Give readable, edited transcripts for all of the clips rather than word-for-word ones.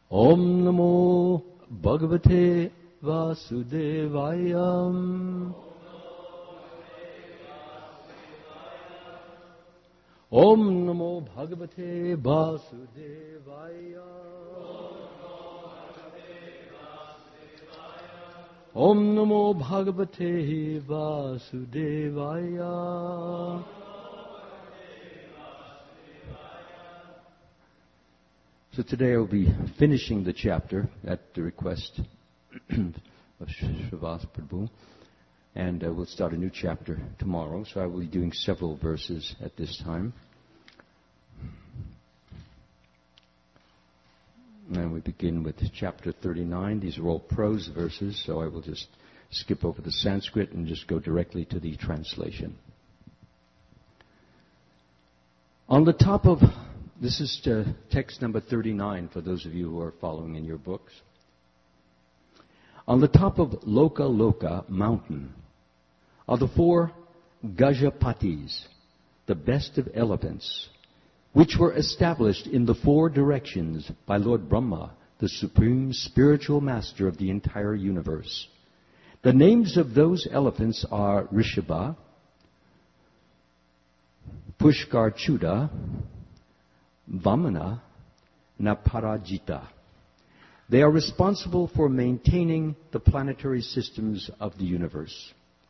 Om Namo Bhagavate Vasudevaya. Om Namo Bhagavate Vasudevaya. Om Namo Bhagavate Vasudevaya. So today I will be finishing the chapter at the request of Srivas Prabhu, and we'll start a new chapter tomorrow. So I will be doing several verses at this time. And we begin with chapter 39. These are all prose verses, so I will just skip over the Sanskrit and just go directly to the translation. On the top of... This is text number 39 for those of you who are following in your books. On the top of Loka Loka mountain are the 4 Gajapatis, the best of elephants, which were established in the 4 directions by Lord Brahma, the supreme spiritual master of the entire universe. The names of those elephants are Rishabha, Pushkarchuda, Vamana, Naparajita. They are responsible for maintaining the planetary systems of the universe.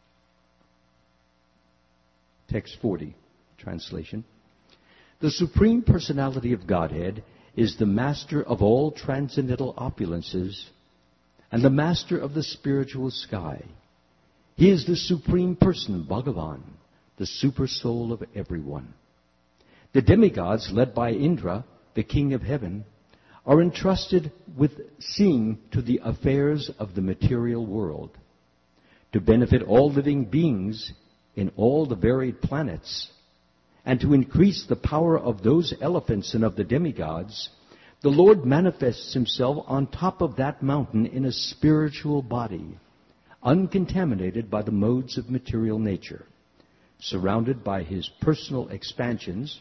Text 40, translation. The Supreme Personality of Godhead is the master of all transcendental opulences and the master of the spiritual sky. He is the Supreme Person, Bhagavan, the super soul of everyone. The demigods, led by Indra, the king of heaven, are entrusted with seeing to the affairs of the material world, to benefit all living beings in all the varied planets, and to increase the power of those elephants and of the demigods. The Lord manifests himself on top of that mountain in a spiritual body, uncontaminated by the modes of material nature, surrounded by his personal expansions,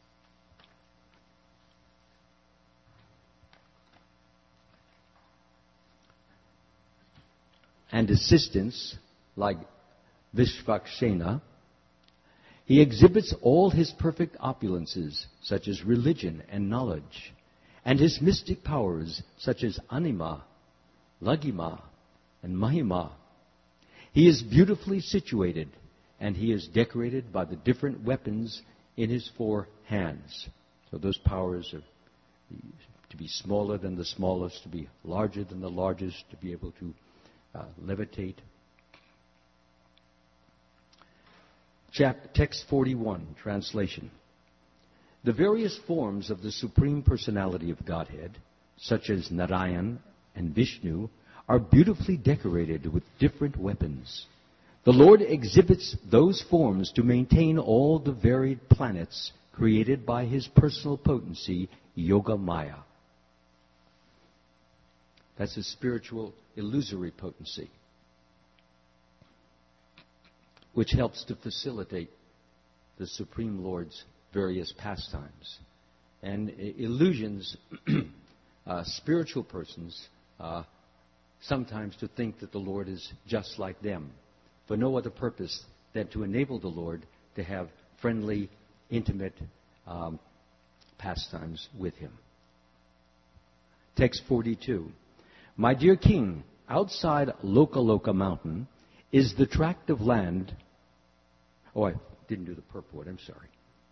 and assistants like Vishvakshena. He exhibits all his perfect opulences, such as religion and knowledge, and his mystic powers, such as Anima, Laghima, and Mahima. He is beautifully situated, and he is decorated by the different weapons in his 4 hands. So those powers are to be smaller than the smallest, to be larger than the largest, to be able to levitate. Text 41, translation. The various forms of the Supreme Personality of Godhead, such as Narayan and Vishnu, are beautifully decorated with different weapons. The Lord exhibits those forms to maintain all the varied planets created by his personal potency, Yoga Maya. That's his spiritual illusory potency, which helps to facilitate the Supreme Lord's various pastimes. And illusions, spiritual persons, sometimes to think that the Lord is just like them, for no other purpose than to enable the Lord to have friendly, intimate pastimes with him. Text 42. My dear king, outside Loka Loka mountain is the tract of land... Oh, I didn't do the purport, I'm sorry.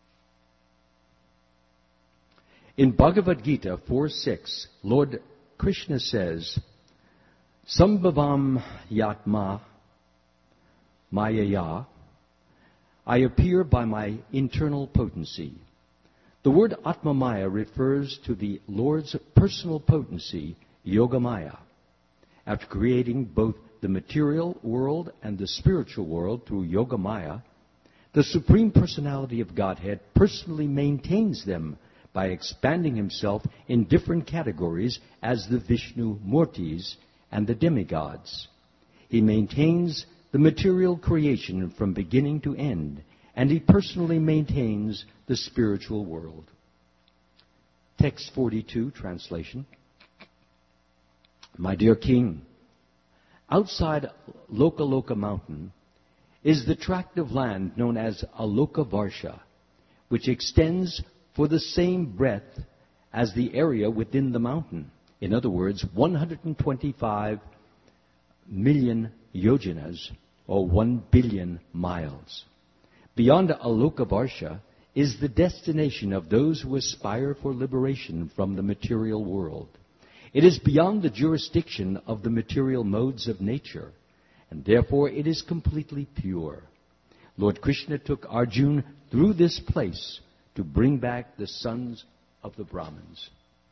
In Bhagavad Gita 4:6, Lord Krishna says, Sambhavam Yatma Mayaya, I appear by my internal potency. The word Atma Maya refers to the Lord's personal potency, Yogamaya. After creating both the material world and the spiritual world through Yogamaya, the Supreme Personality of Godhead personally maintains them by expanding himself in different categories as the Vishnu Murtis and the demigods. He maintains the material creation from beginning to end, and he personally maintains the spiritual world. Text 42, translation. My dear king, outside Loka Loka mountain is the tract of land known as Aloka Varsha, which extends for the same breadth as the area within the mountain. In other words, 125 million yojanas, or 1 billion miles. Beyond Aloka Varsha is the destination of those who aspire for liberation from the material world. It is beyond the jurisdiction of the material modes of nature, and therefore it is completely pure. Lord Krishna took Arjuna through this place to bring back the sons of the Brahmins.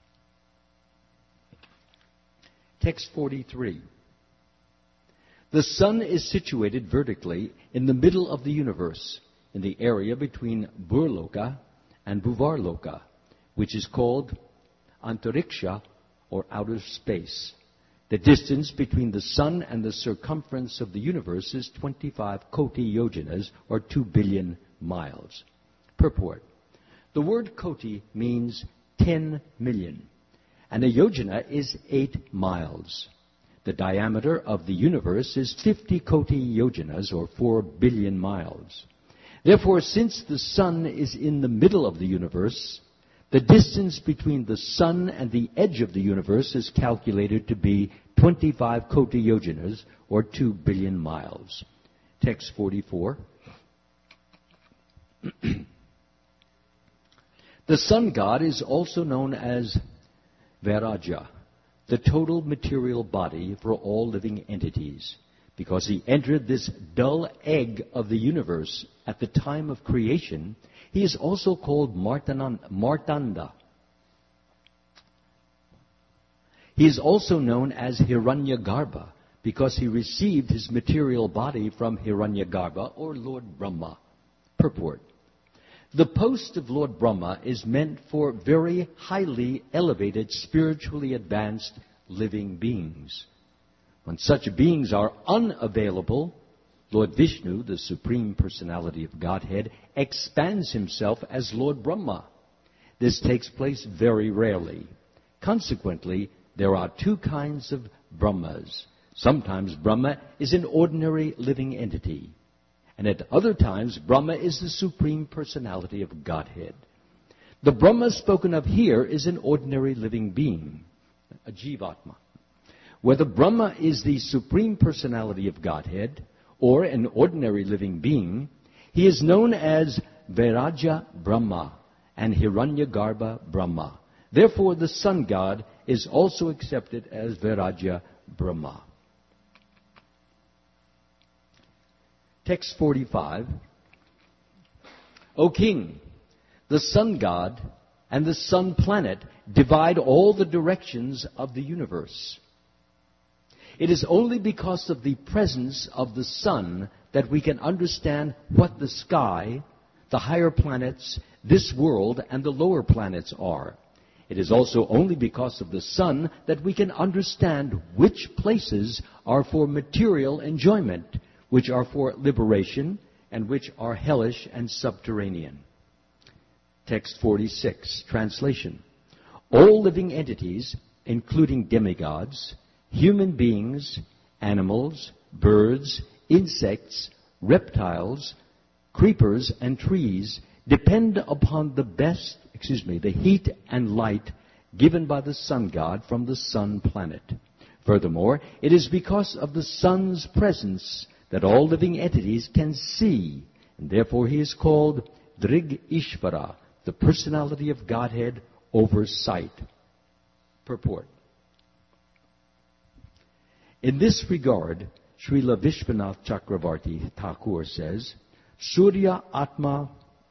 Text 43. The sun is situated vertically in the middle of the universe, in the area between Burloka and Bhuvarloka, which is called Antariksha, or outer space. The distance between the sun and the circumference of the universe is 25 koti yojanas, or 2 billion miles. Purport. The word koti means 10 million, and a yojana is 8 miles. The diameter of the universe is 50 koti yojanas, or 4 billion miles. Therefore, since the sun is in the middle of the universe, the distance between the sun and the edge of the universe is calculated to be 25 koti yojanas, or 2 billion miles. Text 44. The sun god is also known as Vairaja, the total material body for all living entities, because he entered this dull egg of the universe at the time of creation. He is also called Martanda. He is also known as Hiranyagarbha, because he received his material body from Hiranyagarbha, or Lord Brahma. Purport. The post of Lord Brahma is meant for very highly elevated, spiritually advanced living beings. When such beings are unavailable, Lord Vishnu, the Supreme Personality of Godhead, expands himself as Lord Brahma. This takes place very rarely. Consequently, there are two kinds of Brahmas. Sometimes Brahma is an ordinary living entity, and at other times Brahma is the Supreme Personality of Godhead. The Brahma spoken of here is an ordinary living being, a Jivatma. Whether Brahma is the Supreme Personality of Godhead or an ordinary living being, he is known as Vairaja Brahma and Hiranyagarbha Brahma. Therefore, the sun god is also accepted as Vairaja Brahma. Text 45. O king, the sun god and the sun planet divide all the directions of the universe. It is only because of the presence of the sun that we can understand what the sky, the higher planets, this world, and the lower planets are. It is also only because of the sun that we can understand which places are for material enjoyment, which are for liberation, and which are hellish and subterranean. Text 46, translation. All living entities, including demigods, human beings, animals, birds, insects, reptiles, creepers, and trees depend upon the heat and light given by the sun god from the sun planet. Furthermore, it is because of the sun's presence that all living entities can see, and therefore he is called Drig Ishvara, the personality of Godhead over sight. Purport. In this regard, Srila Vishwanath Chakravarti Thakur says, Surya Atman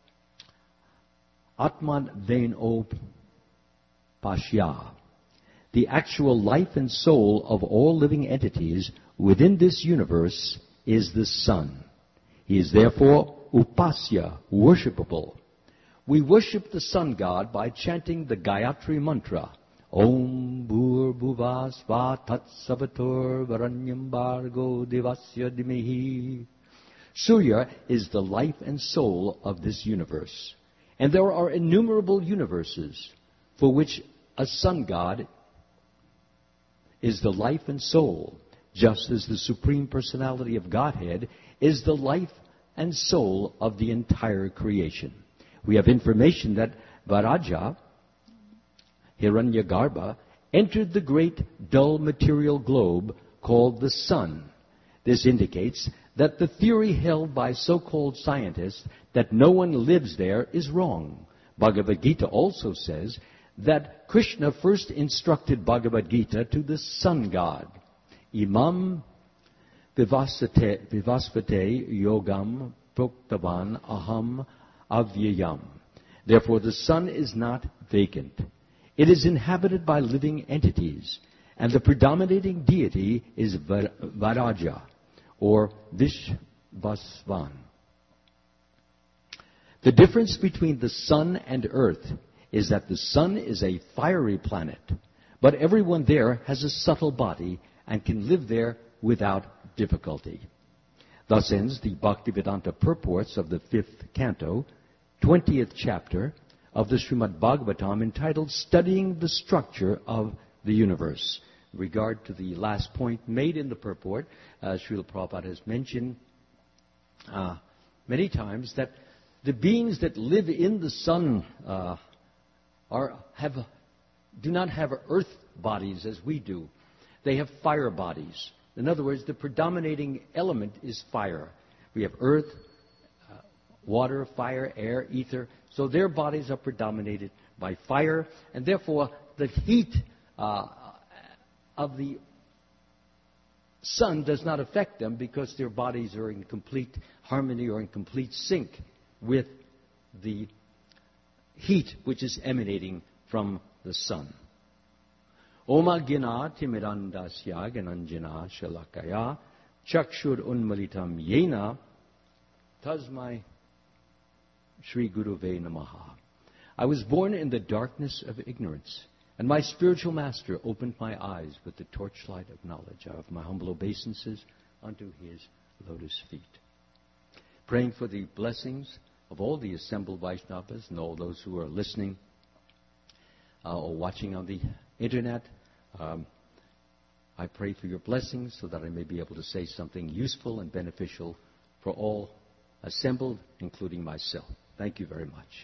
Vaino Pashya. The actual life and soul of all living entities within this universe is the sun. He is therefore upasya, worshipable. We worship the sun god by chanting the Gayatri mantra, Om Bhur Bhuva Sva Tat Savatur Varanyam Bhargo Devasya Dimehi. Surya is the life and soul of this universe. And there are innumerable universes for which a sun god is the life and soul, just as the Supreme Personality of Godhead is the life and soul of the entire creation. We have information that Varaja, Hiranyagarbha, entered the great dull material globe called the sun. This indicates that the theory held by so-called scientists that no one lives there is wrong. Bhagavad Gita also says that Krishna first instructed Bhagavad Gita to the sun god. Imam vivasvate yogam proktavan aham avyayam. Therefore the sun is not vacant. It is inhabited by living entities, and the predominating deity is Varaja, or Vishvasvan. The difference between the sun and earth is that the sun is a fiery planet, but everyone there has a subtle body and can live there without difficulty. Thus ends the Bhaktivedanta purports of the 5th canto, 20th chapter of the Srimad Bhagavatam, entitled Studying the Structure of the Universe. In regard to the last point made in the purport, Srila Prabhupada has mentioned many times that the beings that live in the sun do not have earth bodies as we do. They have fire bodies. In other words, the predominating element is fire. We have earth, water, fire, air, ether. So their bodies are predominated by fire, and therefore the heat of the sun does not affect them because their bodies are in complete harmony or in complete sync with the heat which is emanating from the sun. Oma gina timirandasya gananjana shalakaya chakshur unmalitam yena tasmai Shri Guruve Namaha. I was born in the darkness of ignorance, and my spiritual master opened my eyes with the torchlight of knowledge. I offer my humble obeisances unto his lotus feet. Praying for the blessings of all the assembled Vaishnavas and all those who are listening or watching on the internet. I pray for your blessings so that I may be able to say something useful and beneficial for all assembled, including myself. Thank you very much.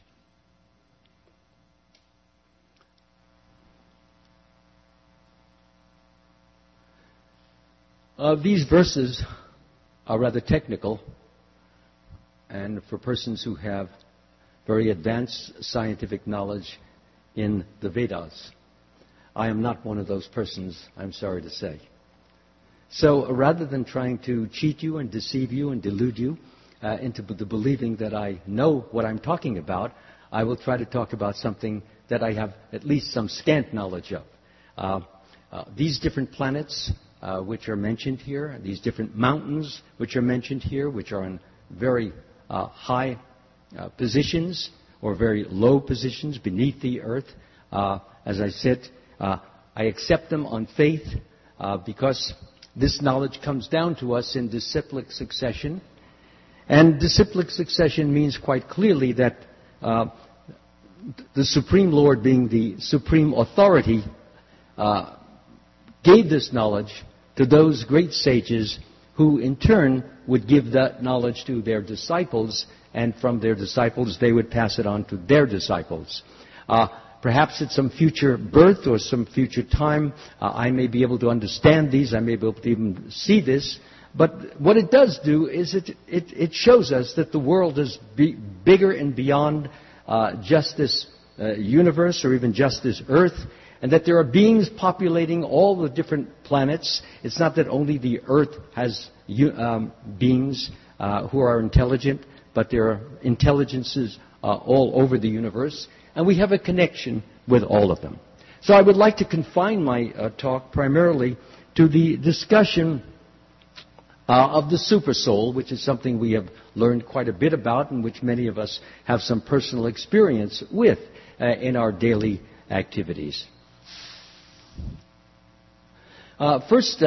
These verses are rather technical, and for persons who have very advanced scientific knowledge in the Vedas. I am not one of those persons, I'm sorry to say. So rather than trying to cheat you and deceive you and delude you into the believing that I know what I'm talking about, I will try to talk about something that I have at least some scant knowledge of. These different planets which are mentioned here, these different mountains which are mentioned here, which are in very high positions or very low positions beneath the earth. As I said, I accept them on faith because this knowledge comes down to us in disciplic succession. And disciplic succession means quite clearly that the Supreme Lord, being the supreme authority, gave this knowledge to those great sages who in turn would give that knowledge to their disciples, and from their disciples they would pass it on to their disciples. Perhaps at some future birth or some future time, I may be able to understand these, I may be able to even see this, but what it does do is it shows us that the world is bigger and beyond just this universe or even just this earth, and that there are beings populating all the different planets. It's not that only the earth has beings who are intelligent, but there are intelligences all over the universe, and we have a connection with all of them. So I would like to confine my talk primarily to the discussion of the Supersoul, which is something we have learned quite a bit about and which many of us have some personal experience with in our daily activities. First,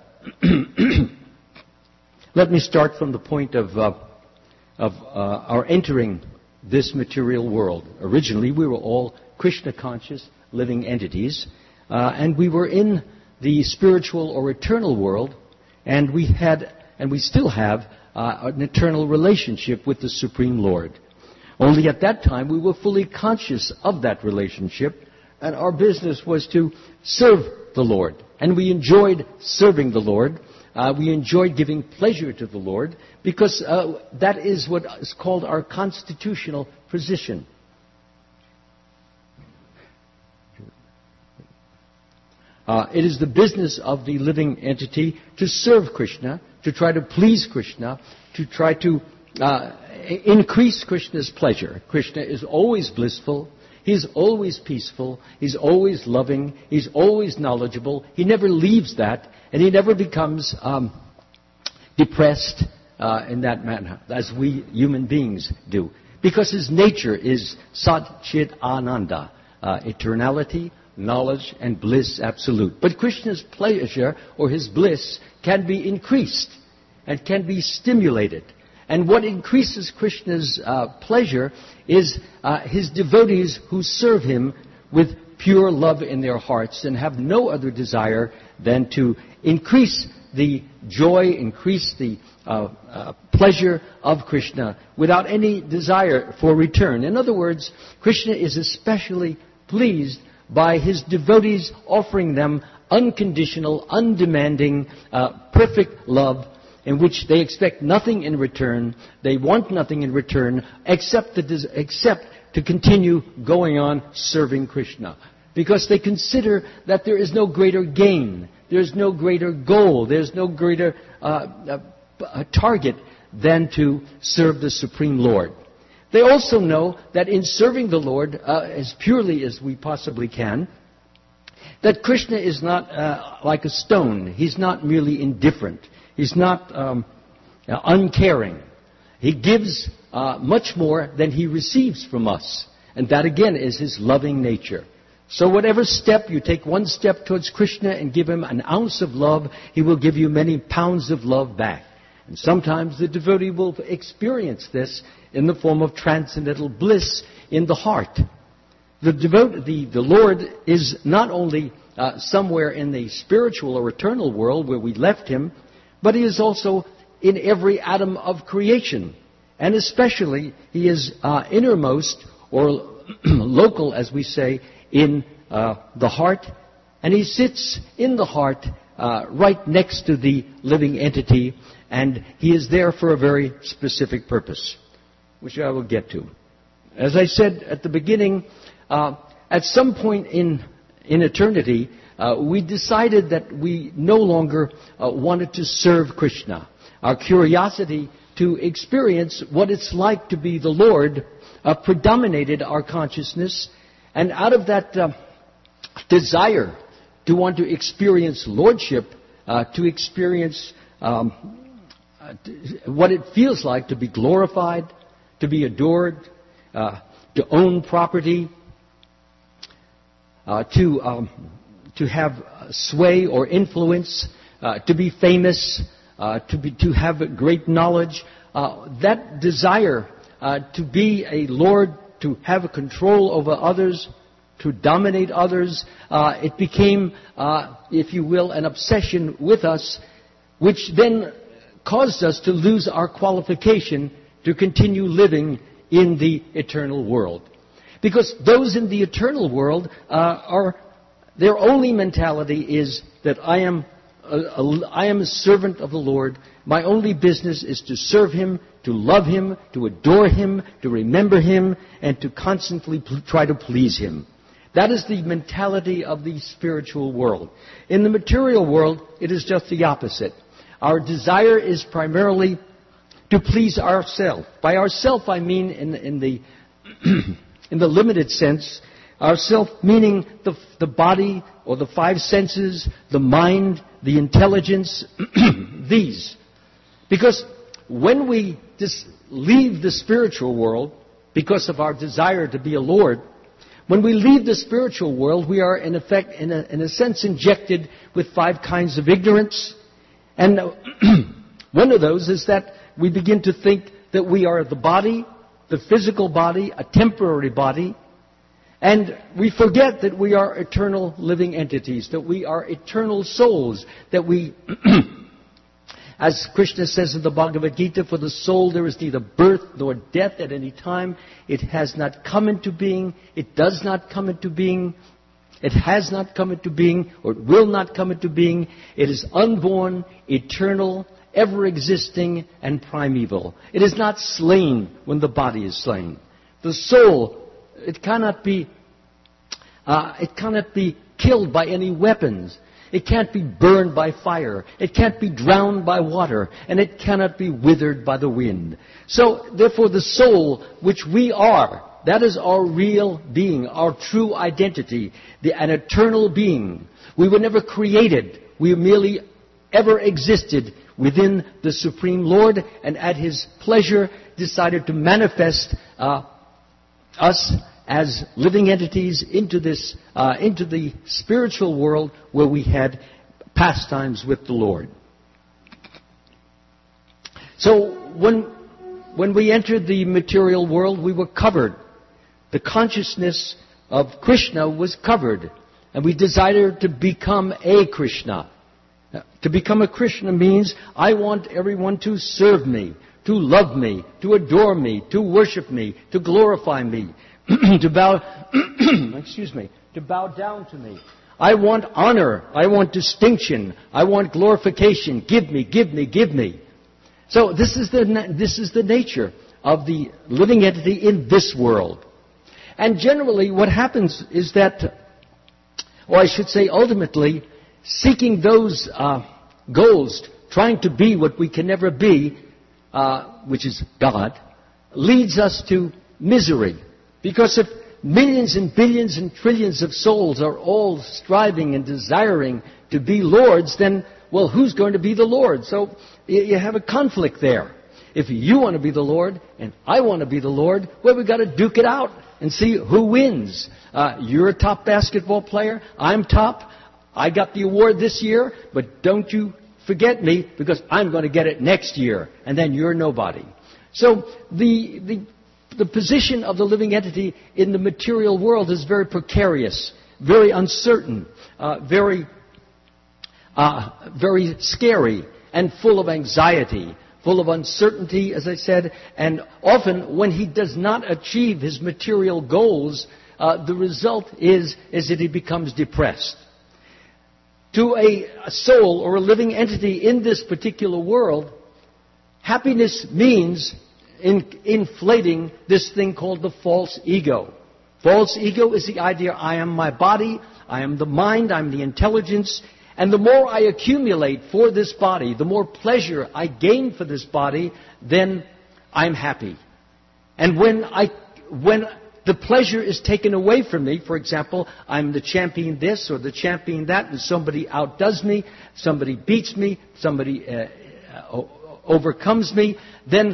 let me start from the point of our entering this material world. Originally, we were all Krishna-conscious living entities, and we were in the spiritual or eternal world, and we had, and we still have, an eternal relationship with the Supreme Lord. Only at that time we were fully conscious of that relationship, and our business was to serve the Lord. And we enjoyed serving the Lord. We enjoyed giving pleasure to the Lord, because that is what is called our constitutional position. It is the business of the living entity to serve Krishna, to try to please Krishna, to try to increase Krishna's pleasure. Krishna is always blissful. He's always peaceful. He's always loving. He's always knowledgeable. He never leaves that, and he never becomes depressed in that manner, as we human beings do. Because his nature is Sat Chit Ananda, eternality, knowledge, and bliss absolute. But Krishna's pleasure, or his bliss, can be increased and can be stimulated. And what increases Krishna's pleasure is his devotees who serve him with pure love in their hearts and have no other desire than to increase the joy, increase the pleasure of Krishna without any desire for return. In other words, Krishna is especially pleased by his devotees offering them unconditional, undemanding, perfect love, in which they expect nothing in return. They want nothing in return except to continue going on serving Krishna. Because they consider that there is no greater gain, there's no greater goal, there's no greater target than to serve the Supreme Lord. They also know that in serving the Lord as purely as we possibly can, that Krishna is not like a stone. He's not merely indifferent. He's not uncaring. He gives much more than he receives from us. And that again is his loving nature. So whatever step, you take one step towards Krishna and give him an ounce of love, he will give you many pounds of love back. And sometimes the devotee will experience this in the form of transcendental bliss in the heart. The Lord is not only somewhere in the spiritual or eternal world where we left him, but he is also in every atom of creation. And especially, he is innermost, or local, as we say, in the heart. And he sits in the heart right next to the living entity, and he is there for a very specific purpose, which I will get to. As I said at the beginning, at some point in eternity, we decided that we no longer wanted to serve Krishna. Our curiosity to experience what it's like to be the Lord predominated our consciousness. And out of that desire to want to experience Lordship, to experience what it feels like to be glorified, to be adored, to own property, to have sway or influence, to be famous, to have great knowledge. That desire to be a lord, to have a control over others, to dominate others, it became, if you will, an obsession with us, which then caused us to lose our qualification to continue living in the eternal world. Because those in the eternal world their only mentality is that I am a servant of the Lord. My only business is to serve him, to love him, to adore him, to remember him, and to constantly try to please him. That is the mentality of the spiritual world. In the material world, it is just the opposite. Our desire is primarily to please ourselves. By ourself, I mean in the in the limited sense, ourself meaning the body or the five senses, the mind, the intelligence, these. Because when we leave the spiritual world because of our desire to be a Lord, when we leave the spiritual world, we are in effect, in a sense, injected with five kinds of ignorance. And one of those is that we begin to think that we are the body, the physical body, a temporary body, And we forget that we are eternal living entities, that we are eternal souls, that we, as Krishna says in the Bhagavad Gita, for the soul there is neither birth nor death at any time. It has not come into being. It does not come into being. It has not come into being, or it will not come into being. It is unborn, eternal, ever-existing, and primeval. It is not slain when the body is slain. The soul, it cannot be killed by any weapons. It can't be burned by fire. It can't be drowned by water. And it cannot be withered by the wind. So, therefore, the soul, which we are, that is our real being, our true identity, an eternal being. We were never created. We merely ever existed within the Supreme Lord, and at His pleasure decided to manifest us as living entities into the spiritual world where we had pastimes with the Lord. So when we entered the material world, we were covered. The consciousness of Krishna was covered, and we desired to become a Krishna. To become a Krishna means I want everyone to serve me, to love me, to adore me, to worship me, to glorify me, to bow to bow down to me. I want honor, I want distinction, I want glorification. Give me, give me, give me. So this is the nature of the living entity in this world. And generally what happens is that, or I should say ultimately, seeking those goals, trying to be what we can never be, which is God, leads us to misery. Because if millions and billions and trillions of souls are all striving and desiring to be lords, then, well, who's going to be the Lord? So you have a conflict there. If you want to be the Lord and I want to be the Lord, well, we've got to duke it out and see who wins. You're a top basketball player. I'm top. I got the award this year, but don't you forget me because I'm going to get it next year, and then you're nobody. So the position of the living entity in the material world is very precarious, very uncertain, very scary, and full of anxiety, full of uncertainty, as I said. And often when he does not achieve his material goals, the result is that he becomes depressed. To a soul or a living entity in this particular world, happiness means inflating this thing called the false ego. False ego is the idea, I am my body, I am the mind, I'm the intelligence, and the more I accumulate for this body, the more pleasure I gain for this body, then I'm happy. And when the pleasure is taken away from me, for example, I'm the champion this or the champion that, and somebody outdoes me, somebody beats me, somebody overcomes me, then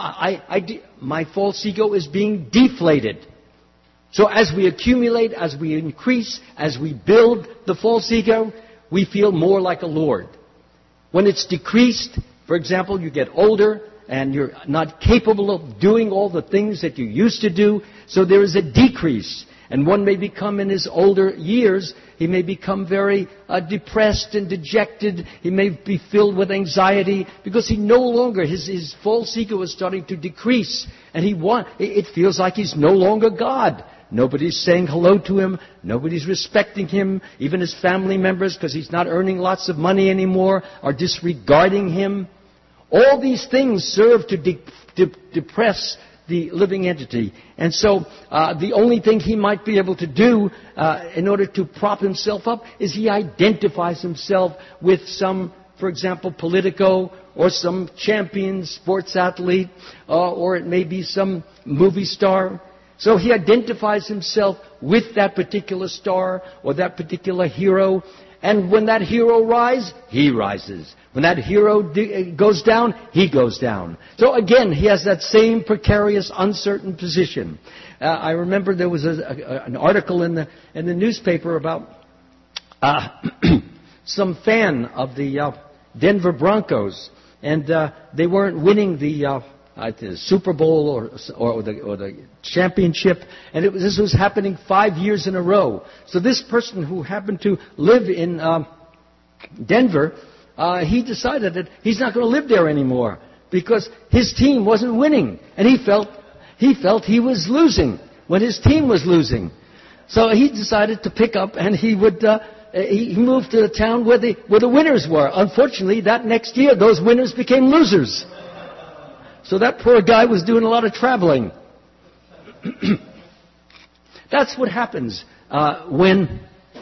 my false ego is being deflated. So as we accumulate, as we increase, as we build the false ego, we feel more like a lord. When it's decreased, for example, you get older and you're not capable of doing all the things that you used to do, so there is a decrease. And one may become, in his older years, he may become very depressed and dejected. He may be filled with anxiety because he no longer, his false ego is starting to decrease. And it feels like he's no longer God. Nobody's saying hello to him. Nobody's respecting him. Even his family members, because he's not earning lots of money anymore, are disregarding him. All these things serve to depress the living entity. And so the only thing he might be able to do in order to prop himself up is he identifies himself with some, for example, politico or some champion sports athlete, or it may be some movie star. So he identifies himself with that particular star or that particular hero. And when that hero rises, he rises. When that hero goes down, he goes down. So again, he has that same precarious, uncertain position. I remember there was an article in the newspaper about some fan of the Denver Broncos, and they weren't winning the the Super Bowl or the championship, and this was happening 5 years in a row. So this person who happened to live in Denver, he decided that he's not going to live there anymore because his team wasn't winning, and he felt he was losing when his team was losing. So he decided to pick up, and he moved to the town where the winners were. Unfortunately, that next year, those winners became losers. So that poor guy was doing a lot of traveling. That's what happens when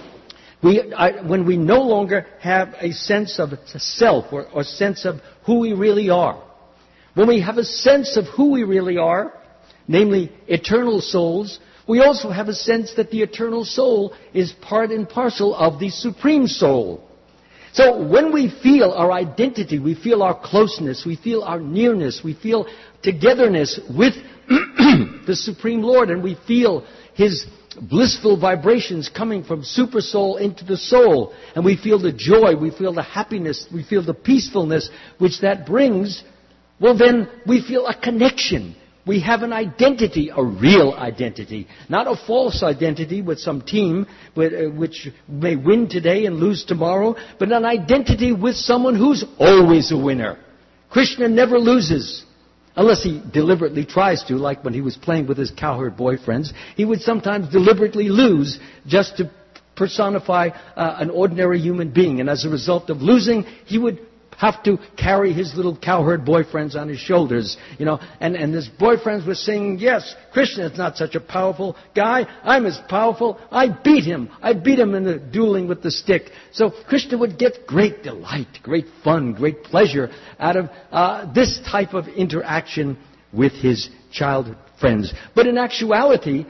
we no longer have a sense of self or sense of who we really are. When we have a sense of who we really are, namely eternal souls, we also have a sense that the eternal soul is part and parcel of the supreme soul. So when we feel our identity, we feel our closeness, we feel our nearness, we feel togetherness with the Supreme Lord, and we feel His blissful vibrations coming from super soul into the soul, and we feel the joy, we feel the happiness, we feel the peacefulness which that brings, well then we feel a connection. We have an identity, a real identity, not a false identity with some team which may win today and lose tomorrow, but an identity with someone who's always a winner. Krishna never loses, unless he deliberately tries to, like when he was playing with his cowherd boyfriends. He would sometimes deliberately lose just to personify an ordinary human being, and as a result of losing, he would have to carry his little cowherd boyfriends on his shoulders, and his boyfriends were saying, yes, Krishna is not such a powerful guy. I'm as powerful. I beat him in the dueling with the stick. So Krishna would get great delight, great fun, great pleasure out of this type of interaction with his childhood friends. But in actuality,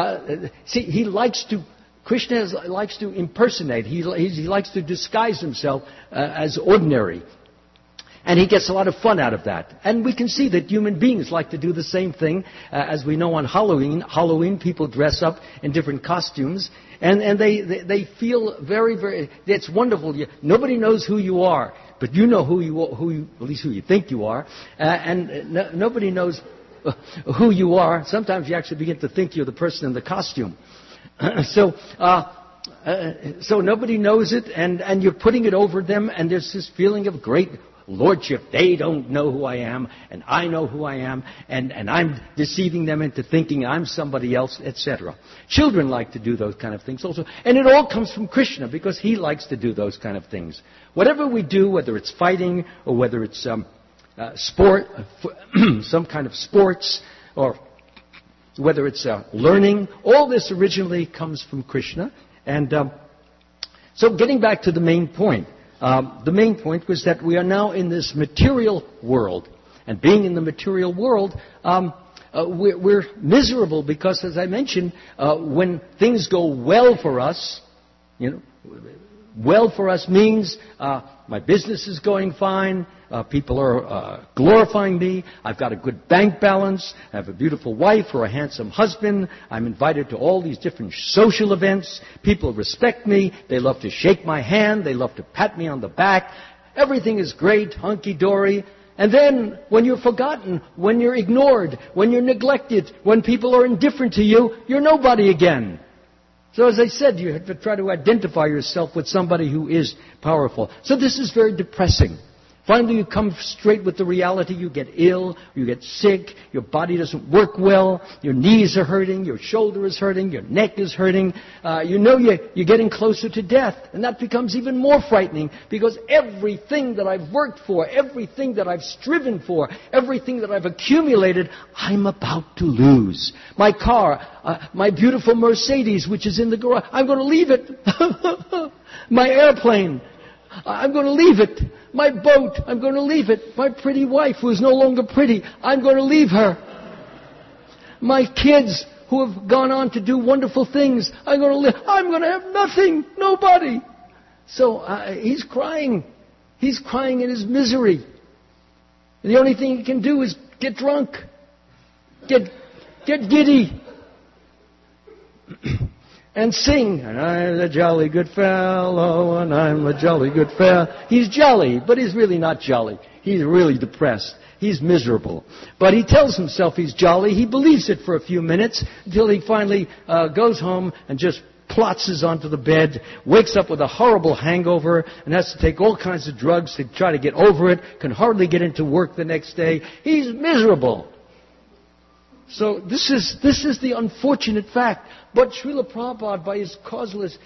Krishna likes to impersonate. He likes to disguise himself as ordinary. And he gets a lot of fun out of that. And we can see that human beings like to do the same thing. As we know on Halloween people dress up in different costumes. And they feel very, very, it's wonderful. Nobody knows who you are. But you know at least who you think you are. Nobody knows who you are. Sometimes you actually begin to think you're the person in the costume. So nobody knows it, and you're putting it over them, and there's this feeling of great lordship. They don't know who I am, and I know who I am, and I'm deceiving them into thinking I'm somebody else, etc. Children like to do those kind of things also, and it all comes from Krishna, because he likes to do those kind of things. Whatever we do, whether it's fighting, or whether it's sport, some kind of sports, or whether it's learning, all this originally comes from Krishna. And so getting back to the main point. The main point was that we are now in this material world. And being in the material world, we're miserable because, as I mentioned, when things go well for us, well for us means my business is going fine, people are glorifying me, I've got a good bank balance, I have a beautiful wife or a handsome husband, I'm invited to all these different social events, people respect me, they love to shake my hand, they love to pat me on the back, everything is great, hunky-dory. And then, when you're forgotten, when you're ignored, when you're neglected, when people are indifferent to you, you're nobody again. So as I said, you have to try to identify yourself with somebody who is powerful. So this is very depressing. Finally, you come straight with the reality. You get ill, you get sick, your body doesn't work well, your knees are hurting, your shoulder is hurting, your neck is hurting. You're getting closer to death. And that becomes even more frightening because everything that I've worked for, everything that I've striven for, everything that I've accumulated, I'm about to lose. My car, my beautiful Mercedes, which is in the garage, I'm going to leave it. My airplane, I'm going to leave it. My boat, I'm going to leave it. My pretty wife, who is no longer pretty, I'm going to leave her. My kids, who have gone on to do wonderful things, I'm going to have nothing, nobody. So he's crying. He's crying in his misery. And the only thing he can do is get drunk. Get giddy. And sing, and I'm a jolly good fellow, and I'm a jolly good fellow. He's jolly, but he's really not jolly. He's really depressed. he's miserable. But he tells himself he's jolly. He believes it for a few minutes until he finally goes home and just plotzes onto the bed, wakes up with a horrible hangover, and has to take all kinds of drugs to try to get over it, can hardly get into work the next day. He's miserable. So this is the unfortunate fact. But Srila Prabhupada, by his causeless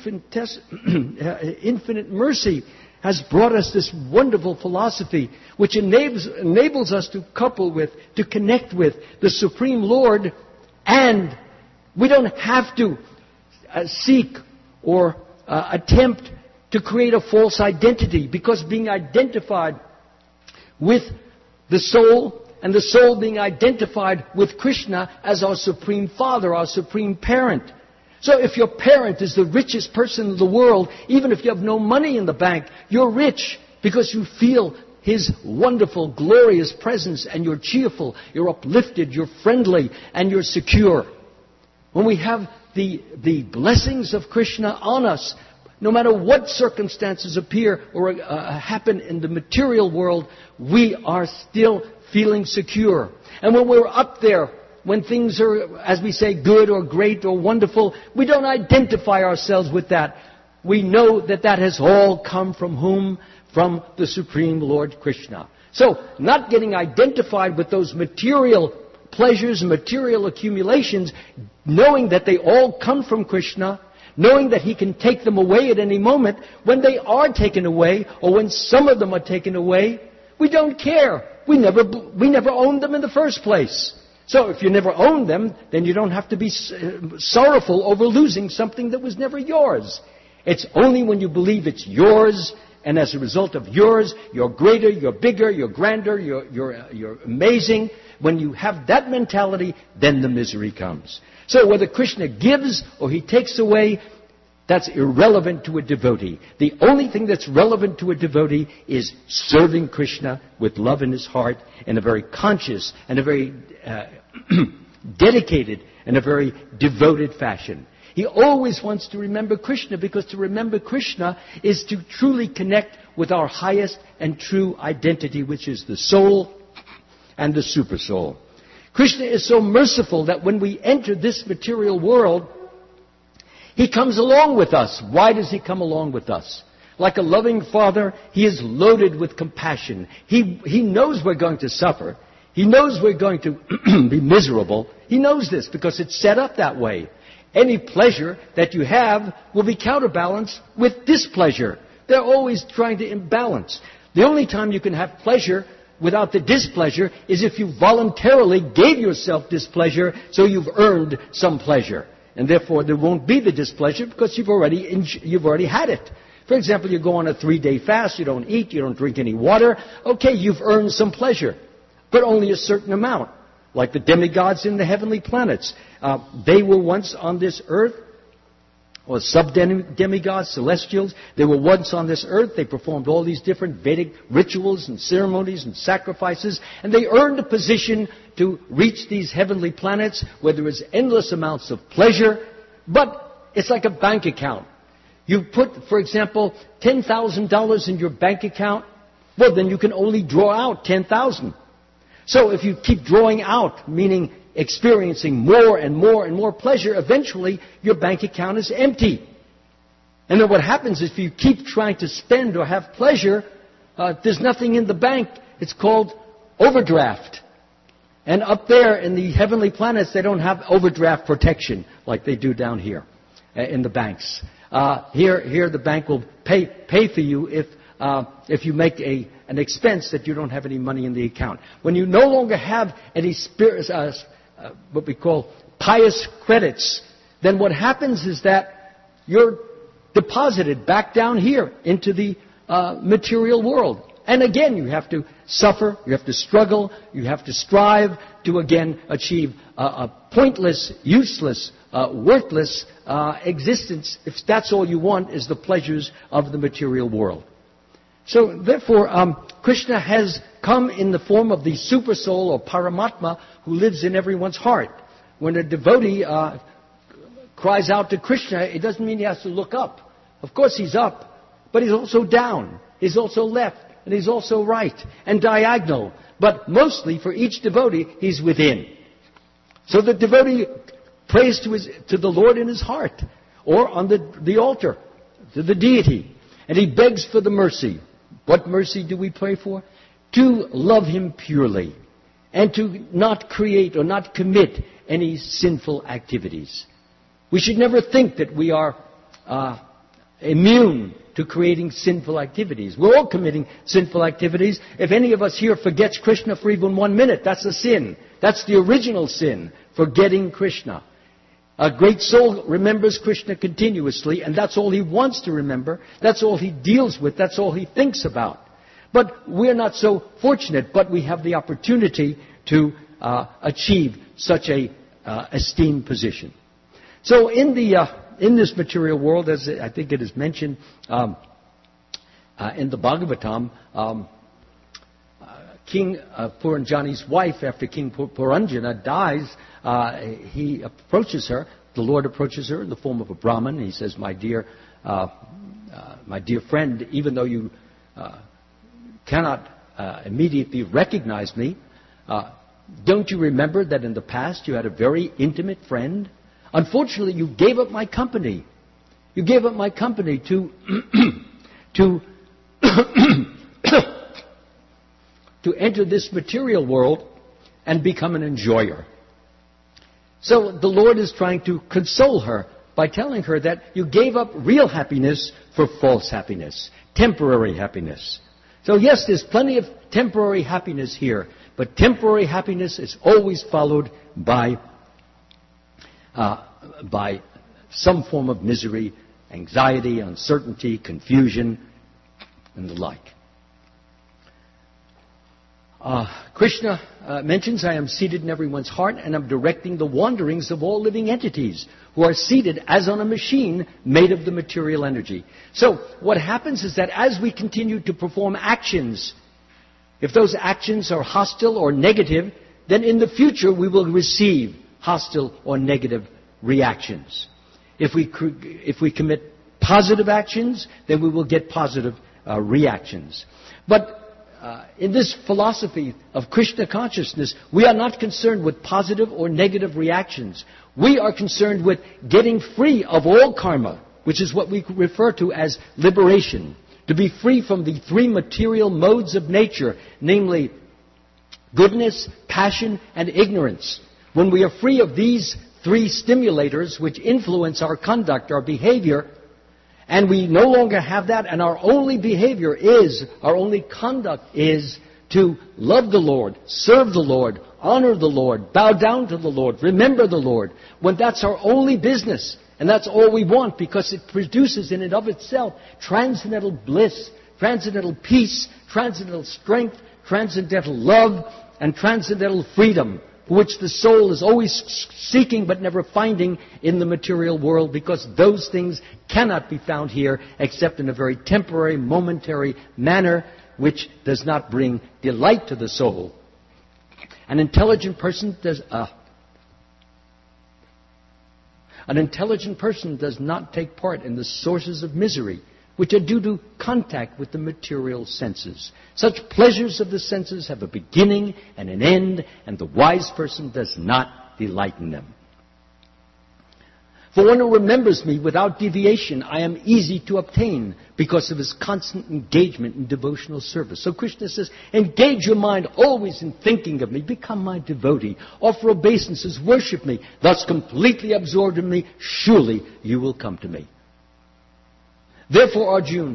infinite mercy, has brought us this wonderful philosophy which enables us to couple with, to connect with the Supreme Lord, and we don't have to seek or attempt to create a false identity, because being identified with the soul, and the soul being identified with Krishna as our Supreme Father, our Supreme Parent. So if your parent is the richest person in the world, even if you have no money in the bank, you're rich because you feel His wonderful, glorious presence, and you're cheerful, you're uplifted, you're friendly, and you're secure. When we have the blessings of Krishna on us, no matter what circumstances appear or happen in the material world, we are still feeling secure. And when we're up there, when things are, as we say, good or great or wonderful, we don't identify ourselves with that. We know that that has all come from whom? From the Supreme Lord Krishna. So, not getting identified with those material pleasures and material accumulations, knowing that they all come from Krishna, knowing that He can take them away at any moment. When they are taken away, or when some of them are taken away, we don't care. We never owned them in the first place. So if you never owned them, then you don't have to be sorrowful over losing something that was never yours. It's only when you believe it's yours, and as a result of yours, you're greater, you're bigger, you're grander, you're amazing. When you have that mentality, then the misery comes. So whether Krishna gives or He takes away, that's irrelevant to a devotee. The only thing that's relevant to a devotee is serving Krishna with love in his heart in a very conscious and a very dedicated and a very devoted fashion. He always wants to remember Krishna, because to remember Krishna is to truly connect with our highest and true identity, which is the soul and the super soul. Krishna is so merciful that when we enter this material world, He comes along with us. Why does He come along with us? Like a loving father, He is loaded with compassion. He knows we're going to suffer. He knows we're going to be miserable. He knows this because it's set up that way. Any pleasure that you have will be counterbalanced with displeasure. They're always trying to imbalance. The only time you can have pleasure without the displeasure is if you voluntarily gave yourself displeasure, so you've earned some pleasure. And therefore there won't be the displeasure because you've already had it. For example, you go on a 3-day fast, you don't eat, you don't drink any water. Okay, you've earned some pleasure, but only a certain amount. Like the demigods in the heavenly planets. They were once on this earth, or sub-demigods, celestials. They were once on this earth. They performed all these different Vedic rituals and ceremonies and sacrifices, and they earned a position to reach these heavenly planets where there is endless amounts of pleasure, but it's like a bank account. You put, for example, $10,000 in your bank account, well, then you can only draw out $10,000. So if you keep drawing out, meaning experiencing more and more and more pleasure, eventually your bank account is empty. And then what happens is if you keep trying to spend or have pleasure, there's nothing in the bank. It's called overdraft. And up there in the heavenly planets, they don't have overdraft protection like they do down here in the banks. Here the bank will pay for you if you make an expense that you don't have any money in the account. When you no longer have any what we call pious credits, then what happens is that you're deposited back down here into the material world. And again, you have to suffer, you have to struggle, you have to strive to again achieve a pointless, useless, worthless existence, if that's all you want is the pleasures of the material world. So therefore, Krishna has come in the form of the super soul or Paramatma who lives in everyone's heart. When a devotee cries out to Krishna, it doesn't mean he has to look up. Of course he's up, but he's also down. He's also left, and he's also right, and diagonal. But mostly for each devotee, he's within. So the devotee prays to the Lord in his heart, or on the altar, to the deity. And he begs for the mercy. What mercy do we pray for? To love him purely, and to not create or not commit any sinful activities. We should never think that we are immune to creating sinful activities. We're all committing sinful activities. If any of us here forgets Krishna for even 1 minute, that's a sin. That's the original sin, forgetting Krishna. A great soul remembers Krishna continuously, and that's all he wants to remember. That's all he deals with. That's all he thinks about. But we're not so fortunate, but we have the opportunity to achieve such a esteemed position. So in this material world, as I think it is mentioned in the Bhagavatam, King Puranjani's wife, after King Puranjana dies, he approaches her. The Lord approaches her in the form of a Brahmin. He says, my dear friend, even though you cannot immediately recognize me, don't you remember that in the past you had a very intimate friend? Unfortunately, you gave up my company. You gave up my company to enter this material world and become an enjoyer. So the Lord is trying to console her by telling her that you gave up real happiness for false happiness, temporary happiness. So yes, there's plenty of temporary happiness here, but temporary happiness is always followed by some form of misery, anxiety, uncertainty, confusion, and the like. Krishna mentions, I am seated in everyone's heart, and I'm directing the wanderings of all living entities who are seated as on a machine made of the material energy. So what happens is that as we continue to perform actions, if those actions are hostile or negative, then in the future we will receive hostile or negative reactions. If we commit positive actions, then we will get positive reactions. But in this philosophy of Krishna consciousness, we are not concerned with positive or negative reactions. We are concerned with getting free of all karma, which is what we refer to as liberation. To be free from the three material modes of nature, namely goodness, passion, and ignorance. When we are free of these three stimulators which influence our conduct, our behavior, and we no longer have that, and our only behavior is, our only conduct is to love the Lord, serve the Lord, honor the Lord, bow down to the Lord, remember the Lord, when that's our only business, and that's all we want, because it produces in and of itself transcendental bliss, transcendental peace, transcendental strength, transcendental love, and transcendental freedom, which the soul is always seeking but never finding in the material world, because those things cannot be found here except in a very temporary, momentary manner, which does not bring delight to the soul. An intelligent person does not take part in the sources of misery, which are due to contact with the material senses. Such pleasures of the senses have a beginning and an end, and the wise person does not delight in them. For one who remembers me without deviation, I am easy to obtain because of his constant engagement in devotional service. So Krishna says, engage your mind always in thinking of me. Become my devotee. Offer obeisances. Worship me. Thus completely absorbed in me, surely you will come to me. Therefore, Arjuna,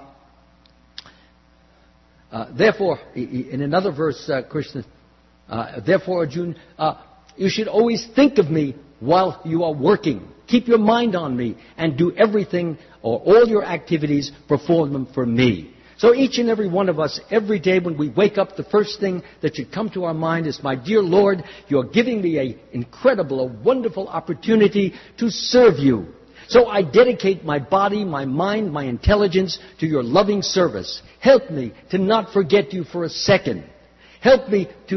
in another verse, Krishna, therefore, Arjuna, you should always think of me while you are working. Keep your mind on me and do everything or all your activities, perform them for me. So each and every one of us, every day when we wake up, the first thing that should come to our mind is, my dear Lord, you're giving me an incredible, a wonderful opportunity to serve you. So I dedicate my body, my mind, my intelligence to your loving service. Help me to not forget you for a second. Help me to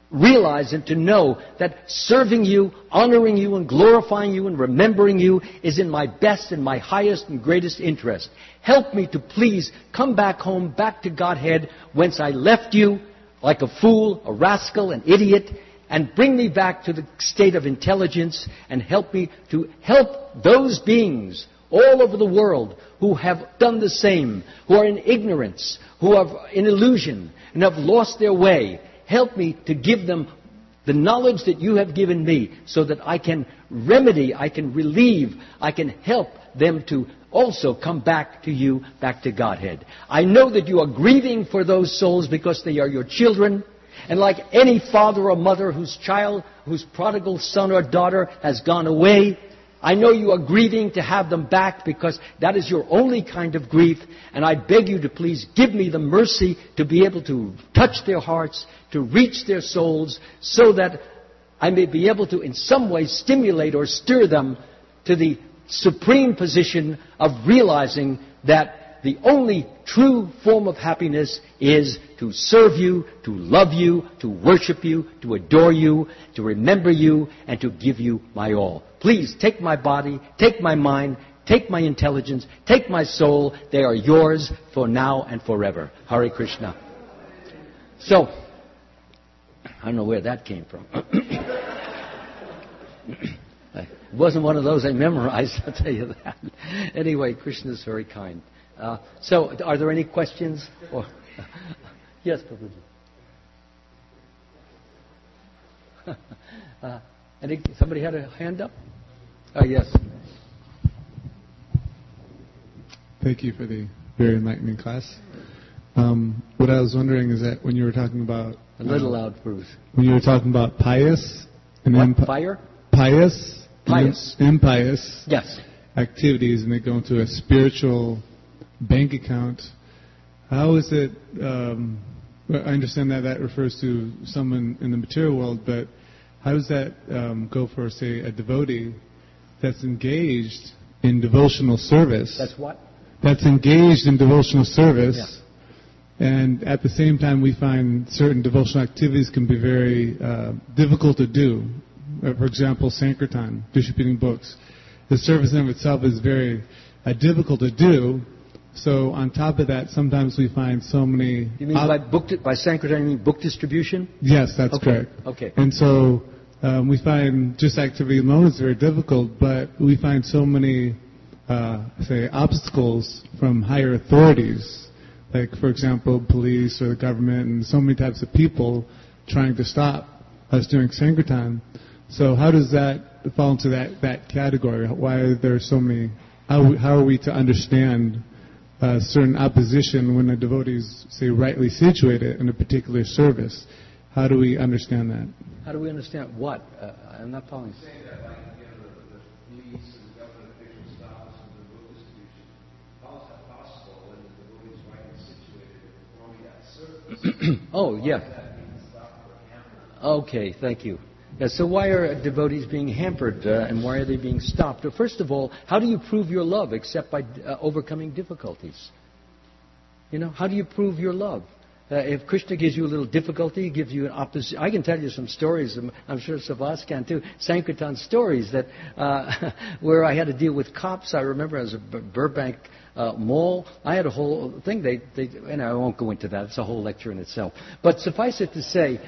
realize and to know that serving you, honoring you, and glorifying you and remembering you is in my best and my highest and greatest interest. Help me to please come back home, back to Godhead, whence I left you, like a fool, a rascal, an idiot, and bring me back to the state of intelligence, and help me to help those beings all over the world who have done the same, who are in ignorance, who are in illusion, and have lost their way. Help me to give them the knowledge that you have given me, so that I can remedy, I can relieve, I can help them to also come back to you, back to Godhead. I know that you are grieving for those souls because they are your children. And like any father or mother whose prodigal son or daughter has gone away, I know you are grieving to have them back, because that is your only kind of grief. And I beg you to please give me the mercy to be able to touch their hearts, to reach their souls, so that I may be able to in some way stimulate or stir them to the supreme position of realizing that the only true form of happiness is to serve you, to love you, to worship you, to adore you, to remember you, and to give you my all. Please take my body, take my mind, take my intelligence, take my soul. They are yours for now and forever. Hare Krishna. So, I don't know where that came from. It wasn't one of those I memorized, I'll tell you that. Anyway, Krishna is very kind. So, are there any questions? Or, yes, Prabhuji. Somebody had a hand up? Oh, yes. Thank you for the very enlightening class. What I was wondering is that when you were talking about... A little loud, Bruce. When you were talking about pious... and fire? Pious. Pious. And impious. Yes. Activities, and they go into a spiritual bank account. How is it... I understand that refers to someone in the material world, but how does that go for, say, a devotee that's engaged in devotional service? That's what? That's engaged in devotional service. Yeah. And at the same time, we find certain devotional activities can be very difficult to do. For example, Sankirtan, distributing books. The service in of itself is very difficult to do. So on top of that, sometimes we find so many... You mean by Sankirtan, you mean book distribution? Yes, that's correct. Okay. And so we find just activity alone is very difficult, but we find so many, say, obstacles from higher authorities, like, for example, police or the government, and so many types of people trying to stop us doing Sankirtan. So how does that fall into that category? Why are there so many... How are we to understand certain opposition when a devotee is, say, rightly situated in a particular service? How do we understand that? How do we understand what? I'm not following. Saying that, like, the police and the government officials stop us from the book distribution. How is that possible when the devotee is rightly situated in performing that service? Oh, yeah. Okay, thank you. Yeah, so why are devotees being hampered, and why are they being stopped? Well, first of all, how do you prove your love except by overcoming difficulties? You know, how do you prove your love? If Krishna gives you a little difficulty, he gives you an opposition. I can tell you some stories, I'm sure Savas can too, Sankirtan stories that where I had to deal with cops. I remember as a Burbank mall, I had a whole thing. And I won't go into that. It's a whole lecture in itself. But suffice it to say,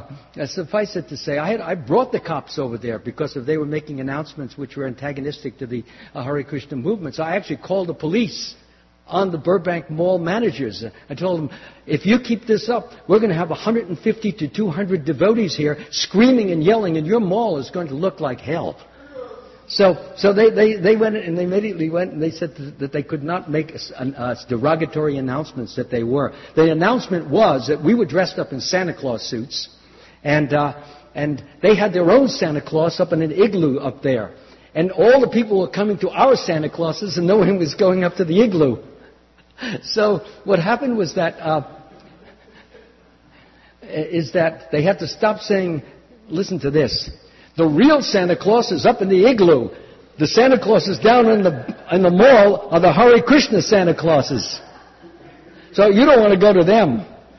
I brought the cops over there because they were making announcements which were antagonistic to the Hare Krishna movement. So I actually called the police on the Burbank Mall managers. I told them, if you keep this up, we're going to have 150 to 200 devotees here screaming and yelling, and your mall is going to look like hell. So they went, and they immediately went, and they said that they could not make derogatory announcements that they were. The announcement was that we were dressed up in Santa Claus suits, and they had their own Santa Claus up in an igloo up there. And all the people were coming to our Santa Clauses, and no one was going up to the igloo. So what happened was that they had to stop saying, listen to this, the real Santa Claus is up in the igloo. The Santa Clauses down in the mall are the Hare Krishna Santa Clauses. So you don't want to go to them.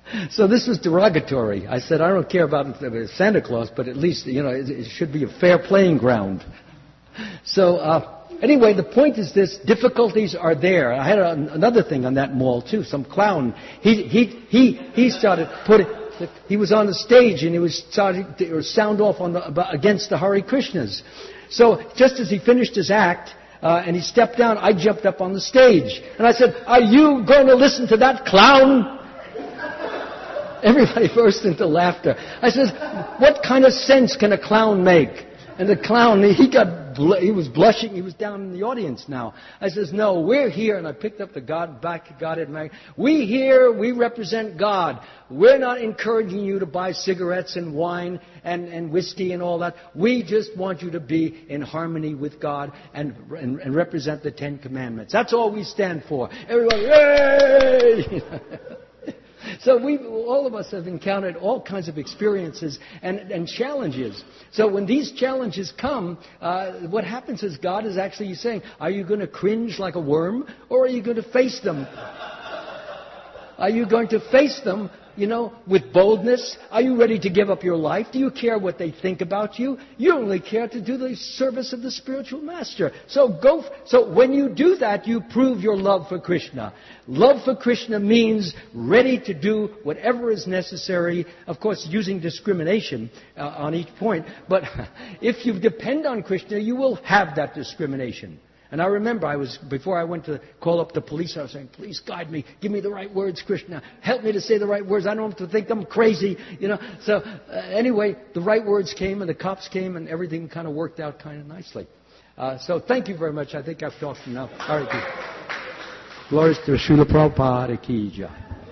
So this was derogatory. I said, I don't care about Santa Claus, but at least, it should be a fair playing ground. So, anyway, the point is this, difficulties are there. I had another thing on that mall, too. Some clown, he started putting, he was on the stage and he was starting to sound off against the Hare Krishnas. So, just as he finished his act, and he stepped down, I jumped up on the stage. And I said, are you going to listen to that clown? Everybody burst into laughter. I said, what kind of sense can a clown make? And the clown, he was blushing. He was down in the audience now. I says, no, we're here. And I picked up the Godhead magazine. We represent God. We're not encouraging you to buy cigarettes and wine and whiskey and all that. We just want you to be in harmony with God and represent the Ten Commandments. That's all we stand for. Everybody, yay! So all of us have encountered all kinds of experiences and challenges. So when these challenges come, what happens is God is actually saying, are you going to cringe like a worm, or are you going to face them? Are you going to face them, with boldness? Are you ready to give up your life? Do you care what they think about you? You only care to do the service of the spiritual master. So when you do that, you prove your love for Krishna. Love for Krishna means ready to do whatever is necessary, of course, using discrimination on each point. But if you depend on Krishna, you will have that discrimination. And I remember before I went to call up the police, I was saying, please guide me. Give me the right words, Krishna. Help me to say the right words. I don't have to think I'm crazy, So anyway, the right words came and the cops came and everything kind of worked out kind of nicely. So thank you very much. I think I've talked enough. Hare Krishna. Glories to Srila Prabhupada Ki Jai.